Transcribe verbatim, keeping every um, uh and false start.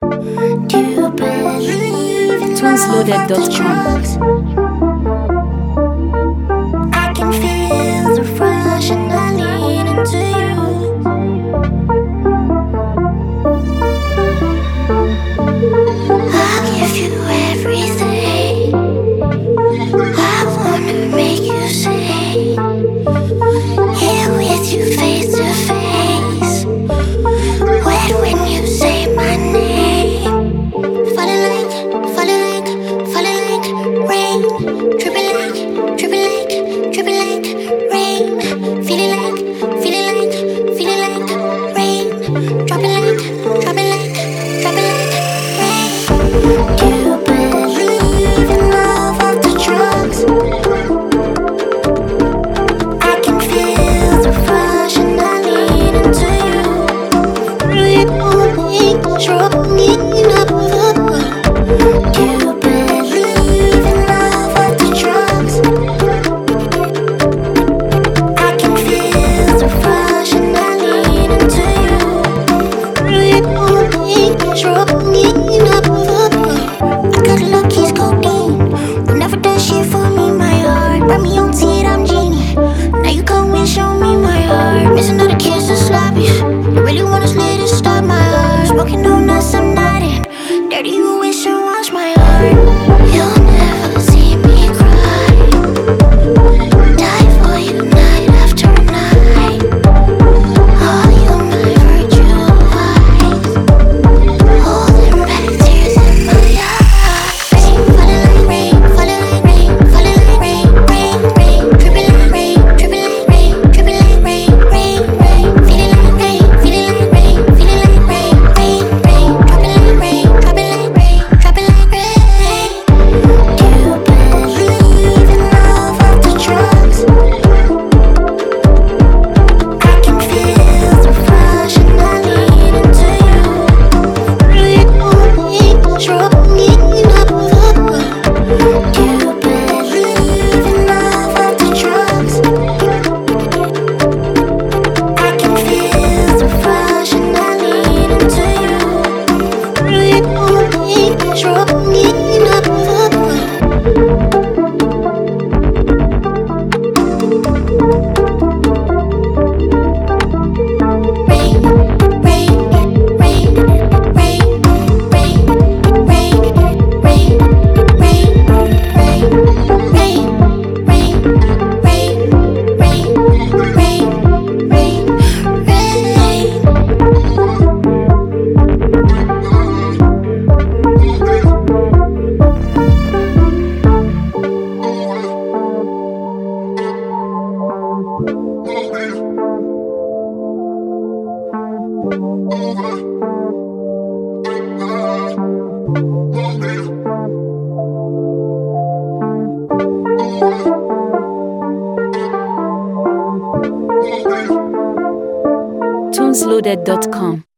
Do you believe in Tunesloaded dot com. I can feel the rush and I lean into you. I'll give you everything. I wanna make you see. Here with you face to face. Wet when you say my name. Falling like, falling like, falling like rain. Dripping like, dripping like, dripping like rain. Feeling like, feeling like, feeling like rain. Dropping like, dropping like, dropping like rain. Do you believe in love after drugs? I can feel the rush and I lean into you. Strong enough. Do you believe in love after drugs? I can feel the rush and I lean into you. Strong enough. I got Lucky's codeine. You never done shit for me, my heart. Brought me on tea, I'm genie. Now you come and show me my heart. Missing all the kisses, sloppy. You really wanna slit and stop my heart. Smoking on us, I'm not in. Dirty, you wish and wash my heart. You'll never see me cry. Die for you night after night. All you my virtual eyes. Holding back tears in my eyes. Rain, falling like rain, falling like rain, falling like rain, rain, rain. Dripping like rain, dripping like rain, dripping like rain, rain, rain. Feeling like rain, feeling like rain, feeling like rain, rain, rain. Dropping like rain, dropping like rain, dropping like rain. Do you believe in love after drugs? I can feel the rush and I lean into you. Strong enough. Do you believe in love after drugs? I can feel the rush and I lean into you. Strong enough. Rain, rain, rain, rain, rain, rain, rain, rain, rain, rain, rain, rain, rain, rain, rain, rain. Tunesloaded dot com.